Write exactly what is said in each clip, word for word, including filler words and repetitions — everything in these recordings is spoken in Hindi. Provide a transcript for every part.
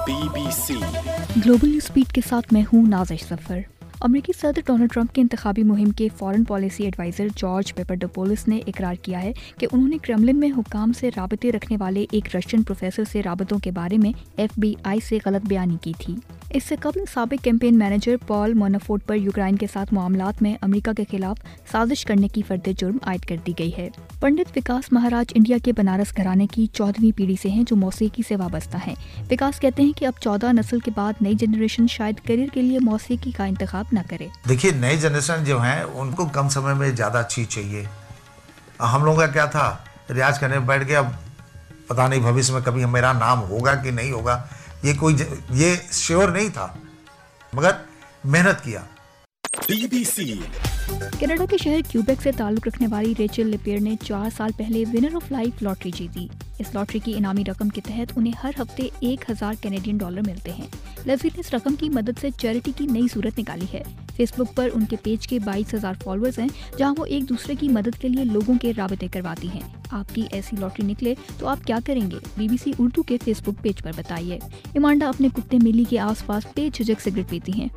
B B C global news speed के साथ मैं हूँ नाज़िश सफर। अमेरिकी सदर डोनाल्ड ट्रंप के इंतखाबी मुहिम के foreign policy adviser George Papadopoulos ने इकरार किया है कि उन्होंने क्रेमलिन में हुकाम से राबते रखने वाले एक रशियन प्रोफेसर से राबतों के बारे में एफ बी आई से गलत बयानी की थी। इससे कबल साबिक कैंपेन मैनेजर पॉल मोनाफोर्ट पर यूक्रेन के साथ मामलात में अमेरिका के खिलाफ साजिश करने की फर्द जुर्म आयद कर दी गई है। पंडित विकास महाराज इंडिया के बनारस घराने की चौदहवीं पीढ़ी से हैं जो मौसीकी से वाबस्ता हैं। विकास कहते हैं कि अब चौदह नस्ल के बाद नई जनरेशन शायद करियर के लिए मौसीकी का इंतखाब न करे। देखिए, नई जनरेशन जो है उनको कम समय में ज़्यादा चीज़ चाहिए। हम लोगों का क्या था, रियाज करने बैठ गया, पता नहीं भविष्य में कभी मेरा नाम होगा कि नहीं होगा, ये कोई ये श्योर नहीं था, मगर मेहनत किया। बी बी सी कनाडा के शहर क्यूबेक से ताल्लुक रखने वाली रेचल लिपियर ने चार साल पहले विनर ऑफ लाइफ लॉटरी जीती। इस लॉटरी की इनामी रकम के तहत उन्हें हर हफ्ते एक हजार कैनेडियन डॉलर मिलते हैं। लेस्ली ने इस रकम की मदद से चैरिटी की नई सूरत निकाली है। फेसबुक पर उनके पेज के बाईस हजार फॉलोअर्स हैं, जहां वो एक दूसरे की मदद के लिए लोगों के राबते करवाती हैं। आपकी ऐसी लॉटरी निकले तो आप क्या करेंगे? बीबीसी उर्दू के फेसबुक पेज पर बताइए। इमांडा अपने कुत्ते मिली के आसपास बेझिझक सिगरेट पीती हैं।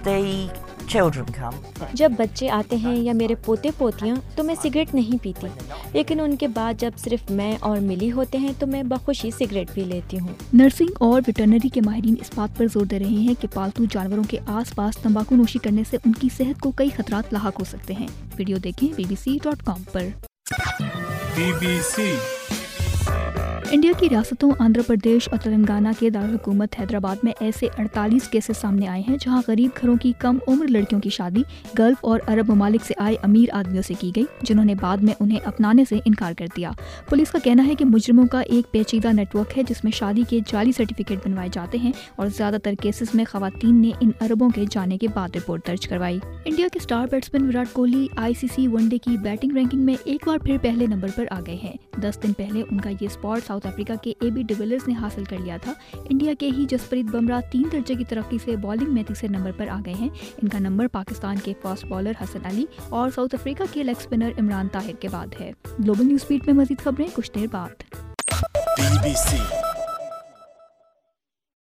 जब बच्चे आते हैं या मेरे पोते पोतियां तो मैं सिगरेट नहीं पीती, लेकिन उनके बाद जब सिर्फ मैं और मिली होते हैं तो मैं बखुशी सिगरेट पी लेती हूँ। नर्सिंग और वेटरनरी के माहिरीन इस बात पर जोर दे रहे हैं कि पालतू जानवरों के आसपास तंबाकू नोशी करने से उनकी सेहत को कई खतरात लाहक हो सकते हैं। वीडियो देखें B B C dot com पर। बी बी सी इंडिया की रियासतों आंध्र प्रदेश और तेलंगाना के दारुल-हुकूमत हैदराबाद में ऐसे अड़तालीस केसेस सामने आए हैं जहां गरीब घरों की कम उम्र लड़कियों की शादी गल्फ और अरब ममालिक से आए अमीर आदमियों से की गई, जिन्होंने बाद में उन्हें अपनाने से इनकार कर दिया। पुलिस का कहना है कि मुजरिमों का एक पेचीदा नेटवर्क है जिसमें शादी के जाली सर्टिफिकेट बनवाए जाते हैं और ज्यादातर केसेस में खवातीन ने इन अरबों के जाने के बाद रिपोर्ट दर्ज करवाई। इंडिया के star batsman Virat Kohli ICC one day की बैटिंग रैंकिंग में एक बार फिर पहले नंबर पर आ गए हैं। दस दिन पहले उनका ये स्पॉट साउथ अफ्रीका के एबी डिविलियर्स ने हासिल कर लिया था। इंडिया के ही जसप्रीत बुमराह तीन दर्जे की तरक्की से बॉलिंग में तीसरे नंबर पर आ गए हैं। इनका नंबर पाकिस्तान के फास्ट बॉलर हसन अली और साउथ अफ्रीका के लेग स्पिनर इमरान ताहिर के बाद है। ग्लोबल न्यूज स्पीड में मजीद खबरें कुछ देर बाद। बी बी सी